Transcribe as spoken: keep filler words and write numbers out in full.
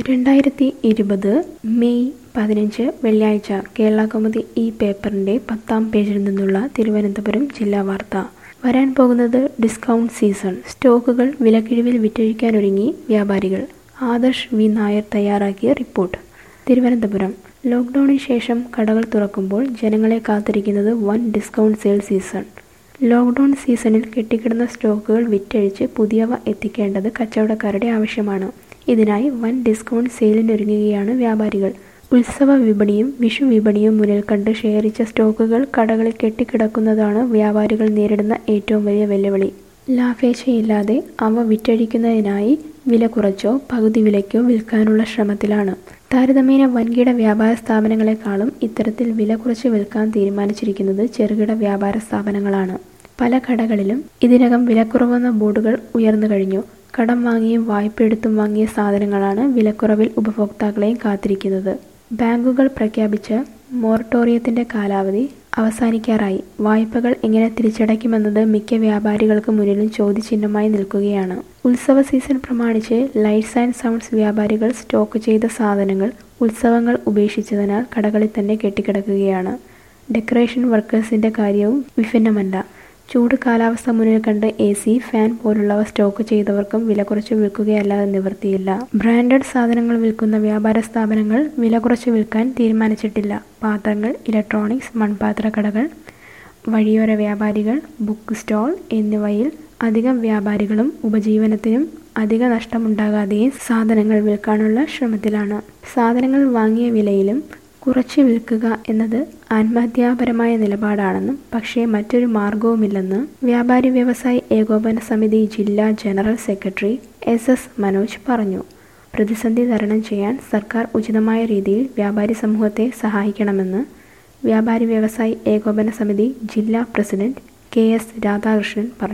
രണ്ടായിരത്തി ഇരുപത് മെയ് പതിനഞ്ച് വെള്ളിയാഴ്ച കേരളകൗമുദി ഈ പേപ്പറിന്റെ പത്താം പേജിൽ നിന്നുള്ള തിരുവനന്തപുരം ജില്ലാ വാർത്ത. വരാൻ പോകുന്നത് ഡിസ്കൗണ്ട് സീസൺ. സ്റ്റോക്കുകൾ വിലക്കിഴിവിൽ വിറ്റഴിക്കാനൊരുങ്ങി വ്യാപാരികൾ. ആദർശ് വി നായർ തയ്യാറാക്കിയ റിപ്പോർട്ട്. തിരുവനന്തപുരം. ലോക്ക്ഡൌണിന് ശേഷം കടകൾ തുറക്കുമ്പോൾ ജനങ്ങളെ കാത്തിരിക്കുന്നത് വൻ ഡിസ്കൗണ്ട് സെയിൽ സീസൺ. ലോക്ക്ഡൌൺ സീസണിൽ കെട്ടിക്കിടന്ന സ്റ്റോക്കുകൾ വിറ്റഴിച്ച് പുതിയവ എത്തിക്കേണ്ടത് കച്ചവടക്കാരുടെ ആവശ്യമാണ്. ഇതിനായി വൻ ഡിസ്കൗണ്ട് സെയിലിനൊരുങ്ങുകയാണ് വ്യാപാരികൾ. ഉത്സവ വിപണിയും വിഷു വിപണിയും മുന്നിൽ കണ്ട് ശേഖരിച്ച സ്റ്റോക്കുകൾ കടകളിൽ കെട്ടിക്കിടക്കുന്നതാണ് വ്യാപാരികൾ നേരിടുന്ന ഏറ്റവും വലിയ വെല്ലുവിളി. ലാഭേച്ഛയില്ലാതെ അവ വിറ്റഴിക്കുന്നതിനായി വില കുറച്ചോ പകുതി വിലയ്ക്കോ വിൽക്കാനുള്ള ശ്രമത്തിലാണ്. താരതമ്യേന വൻകിട വ്യാപാര സ്ഥാപനങ്ങളെക്കാളും ഇത്തരത്തിൽ വില കുറച്ച് വിൽക്കാൻ തീരുമാനിച്ചിരിക്കുന്നത് ചെറുകിട വ്യാപാര സ്ഥാപനങ്ങളാണ്. പല കടകളിലും ഇതിനകം വിലക്കുറവെന്ന ബോർഡുകൾ ഉയർന്നു കഴിഞ്ഞു. കടം വാങ്ങിയും വായ്പയെടുത്തും വാങ്ങിയ സാധനങ്ങളാണ് വിലക്കുറവിൽ ഉപഭോക്താക്കളെയും കാത്തിരിക്കുന്നത്. ബാങ്കുകൾ പ്രഖ്യാപിച്ച മൊറട്ടോറിയത്തിന്റെ കാലാവധി അവസാനിക്കാറായി. വായ്പകൾ എങ്ങനെ തിരിച്ചടയ്ക്കുമെന്നത് മിക്ക വ്യാപാരികൾക്ക് മുന്നിലും ചോദ്യചിഹ്നമായി നിൽക്കുകയാണ്. ഉത്സവ സീസൺ പ്രമാണിച്ച് ലൈറ്റ്സ് ആൻഡ് സൗണ്ട്സ് വ്യാപാരികൾ സ്റ്റോക്ക് ചെയ്ത സാധനങ്ങൾ ഉത്സവങ്ങൾ ഉപേക്ഷിച്ചതിനാൽ കടകളിൽ തന്നെ കെട്ടിക്കിടക്കുകയാണ്. ഡെക്കറേഷൻ വർക്കേഴ്സിന്റെ കാര്യവും വിഭിന്നമല്ല. ചൂട് കാലാവസ്ഥ മുന്നിൽ കണ്ട് എ സി, ഫാൻ പോലുള്ളവ സ്റ്റോക്ക് ചെയ്തവർക്കും വില കുറച്ച് വിൽക്കുകയല്ലാതെ നിവൃത്തിയില്ല. ബ്രാൻഡഡ് സാധനങ്ങൾ വിൽക്കുന്ന വ്യാപാര സ്ഥാപനങ്ങൾ വില കുറച്ച് വിൽക്കാൻ തീരുമാനിച്ചിട്ടില്ല. പാത്രങ്ങൾ, ഇലക്ട്രോണിക്സ്, മൺപാത്ര കടകൾ, വഴിയോര വ്യാപാരികൾ, ബുക്ക് സ്റ്റാൾ എന്നിവയിൽ അധികം വ്യാപാരികളും ഉപജീവനത്തിനും അധിക നഷ്ടമുണ്ടാകാതെയും സാധനങ്ങൾ വിൽക്കാനുള്ള ശ്രമത്തിലാണ്. സാധനങ്ങൾ വാങ്ങിയ വിലയിലും കുറച്ച് വിൽക്കുക എന്നത് ആത്മഹത്യാപരമായ നിലപാടാണെന്നും പക്ഷേ മറ്റൊരു മാർഗവുമില്ലെന്ന് വ്യാപാരി വ്യവസായി ഏകോപന സമിതി ജില്ലാ general secretary S S Manoj പറഞ്ഞു. പ്രതിസന്ധി തരണം ചെയ്യാൻ സർക്കാർ ഉചിതമായ രീതിയിൽ വ്യാപാരി സമൂഹത്തെ സഹായിക്കണമെന്ന് വ്യാപാരി വ്യവസായി ഏകോപന സമിതി ജില്ലാ പ്രസിഡന്റ് കെ എസ് രാധാകൃഷ്ണൻ പറഞ്ഞു.